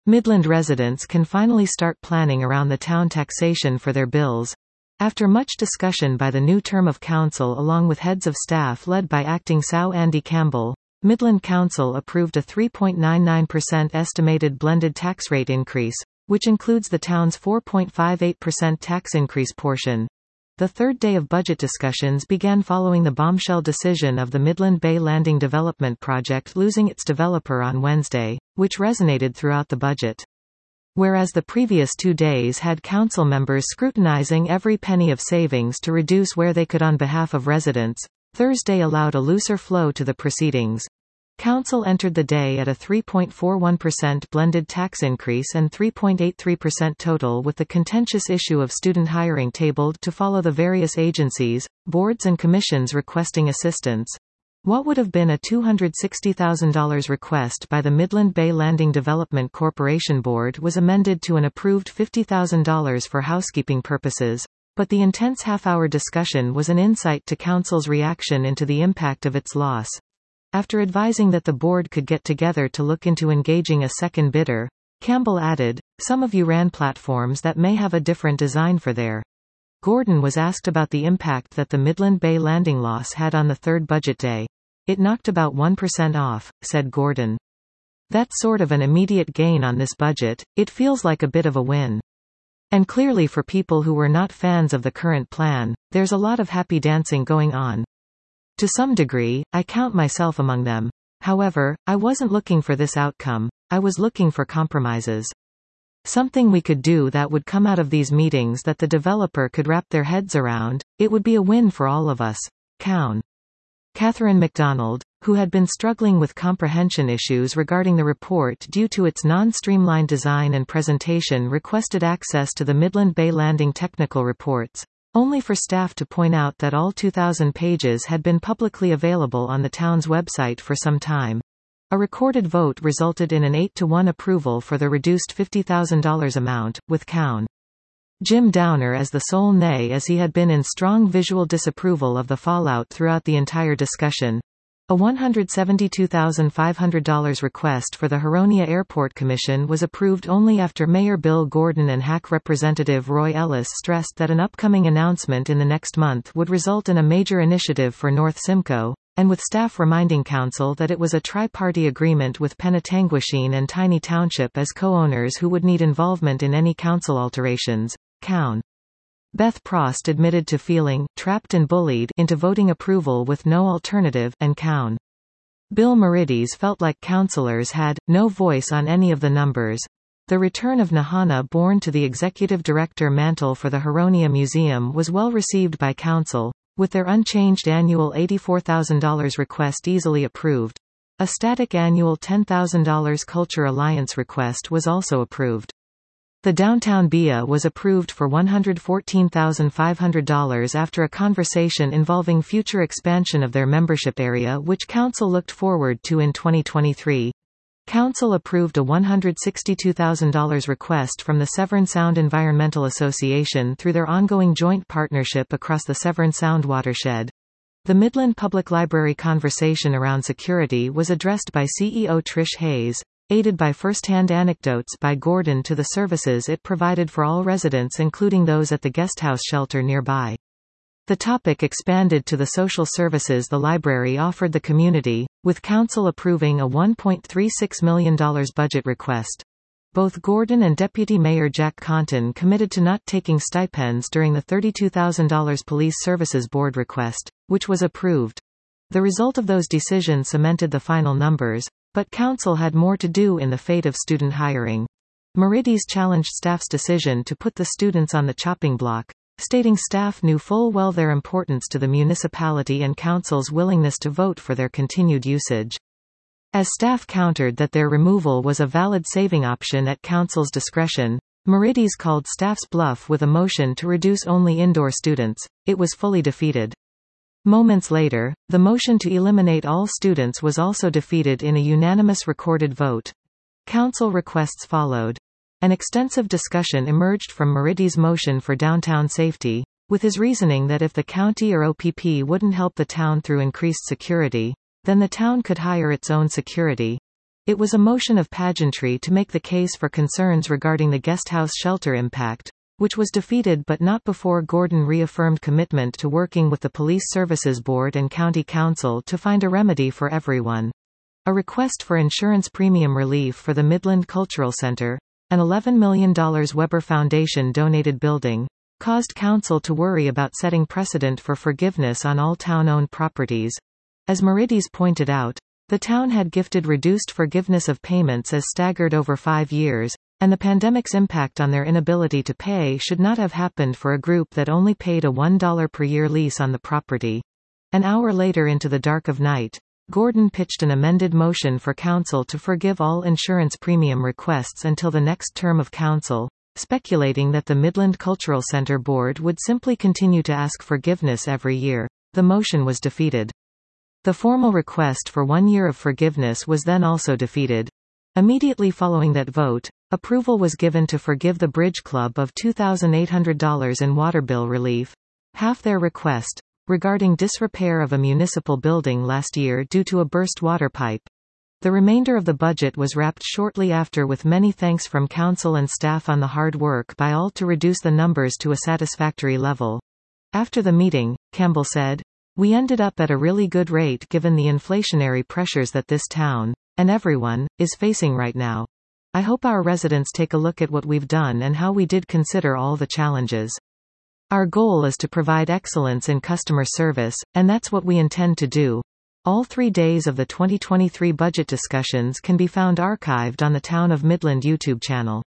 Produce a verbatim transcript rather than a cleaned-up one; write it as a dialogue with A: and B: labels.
A: Midland residents can finally start planning around the town taxation for their bills. After much discussion by the new term of council along with heads of staff led by acting S O W Andy Campbell, Midland Council approved a three point nine nine percent estimated blended tax rate increase, which includes the town's four point five eight percent tax increase portion. The third day of budget discussions began following the bombshell decision of the Midland Bay Landing Development Project losing its developer on Wednesday, which resonated throughout the budget. Whereas the previous two days had council members scrutinizing every penny of savings to reduce where they could on behalf of residents, Thursday allowed a looser flow to the proceedings. Council entered the day at a three point four one percent blended tax increase and three point eight three percent total, with the contentious issue of student hiring tabled to follow the various agencies, boards and commissions requesting assistance. What would have been a two hundred sixty thousand dollars request by the Midland Bay Landing Development Corporation Board was amended to an approved fifty thousand dollars for housekeeping purposes, but the intense half-hour discussion was an insight to Council's reaction into the impact of its loss. After advising that the board could get together to look into engaging a second bidder, Campbell added, "Some of you ran platforms that may have a different design for their." Gordon was asked about the impact that the Midland Bay Landing loss had on the third budget day. "It knocked about one percent off," said Gordon. "That's sort of an immediate gain on this budget. It feels like a bit of a win. And clearly for people who were not fans of the current plan, there's a lot of happy dancing going on. To some degree, I count myself among them. However, I wasn't looking for this outcome. I was looking for compromises. Something we could do that would come out of these meetings that the developer could wrap their heads around. It would be a win for all of us." Cown. Catherine McDonald, who had been struggling with comprehension issues regarding the report due to its non-streamlined design and presentation, requested access to the Midland Bay Landing technical reports, only for staff to point out that all two thousand pages had been publicly available on the town's website for some time. A recorded vote resulted in an eight to one approval for the reduced fifty thousand dollars amount, with Cown. Jim Downer as the sole nay, as he had been in strong visual disapproval of the fallout throughout the entire discussion. A one hundred seventy-two thousand five hundred dollars request for the Huronia Airport Commission was approved only after Mayor Bill Gordon and H A C Representative Roy Ellis stressed that an upcoming announcement in the next month would result in a major initiative for North Simcoe, and with staff reminding Council that it was a tri-party agreement with Penetanguishene and Tiny Township as co-owners who would need involvement in any council alterations. Cown. Beth Prost admitted to feeling trapped and bullied into voting approval with no alternative, and Cown. Bill Merides felt like councillors had no voice on any of the numbers. The return of Nahana Bourne to the executive director mantle for the Huronia Museum was well received by Council, with their unchanged annual eighty-four thousand dollars request easily approved. A static annual ten thousand dollars Culture Alliance request was also approved. The downtown B I A was approved for one hundred fourteen thousand five hundred dollars after a conversation involving future expansion of their membership area, which Council looked forward to in twenty twenty-three. Council approved a one hundred sixty-two thousand dollars request from the Severn Sound Environmental Association through their ongoing joint partnership across the Severn Sound watershed. The Midland Public Library conversation around security was addressed by C E O Trish Hayes, aided by first-hand anecdotes by Gordon to the services it provided for all residents, including those at the guesthouse shelter nearby. The topic expanded to the social services the library offered the community, with Council approving a one point three six million dollars budget request. Both Gordon and Deputy Mayor Jack Conton committed to not taking stipends during the thirty-two thousand dollars Police Services Board request, which was approved. The result of those decisions cemented the final numbers, but Council had more to do in the fate of student hiring. Merides challenged staff's decision to put the students on the chopping block, stating staff knew full well their importance to the municipality and Council's willingness to vote for their continued usage. As staff countered that their removal was a valid saving option at Council's discretion, Merides called staff's bluff with a motion to reduce only indoor students. It was fully defeated. Moments later, the motion to eliminate all students was also defeated in a unanimous recorded vote. Council requests followed. An extensive discussion emerged from Merides' motion for downtown safety, with his reasoning that if the county or O P P wouldn't help the town through increased security, then the town could hire its own security. It was a motion of pageantry to make the case for concerns regarding the guesthouse shelter impact, which was defeated but not before Gordon reaffirmed commitment to working with the Police Services Board and County Council to find a remedy for everyone. A request for insurance premium relief for the Midland Cultural Center, an eleven million dollars Weber Foundation donated building, caused Council to worry about setting precedent for forgiveness on all town-owned properties. As Merides pointed out, the town had gifted reduced forgiveness of payments as staggered over five years, and the pandemic's impact on their inability to pay should not have happened for a group that only paid a one dollar per year lease on the property. An hour later into the dark of night, Gordon pitched an amended motion for Council to forgive all insurance premium requests until the next term of Council, speculating that the Midland Cultural Center Board would simply continue to ask forgiveness every year. The motion was defeated. The formal request for one year of forgiveness was then also defeated. Immediately following that vote, approval was given to forgive the Bridge Club of two thousand eight hundred dollars in water bill relief, half their request, regarding disrepair of a municipal building last year due to a burst water pipe. The remainder of the budget was wrapped shortly after with many thanks from Council and staff on the hard work by all to reduce the numbers to a satisfactory level. After the meeting, Campbell said, "We ended up at a really good rate given the inflationary pressures that this town, and everyone, is facing right now. I hope our residents take a look at what we've done and how we did consider all the challenges. Our goal is to provide excellence in customer service, and that's what we intend to do." All three days of the twenty twenty-three budget discussions can be found archived on the Town of Midland YouTube channel.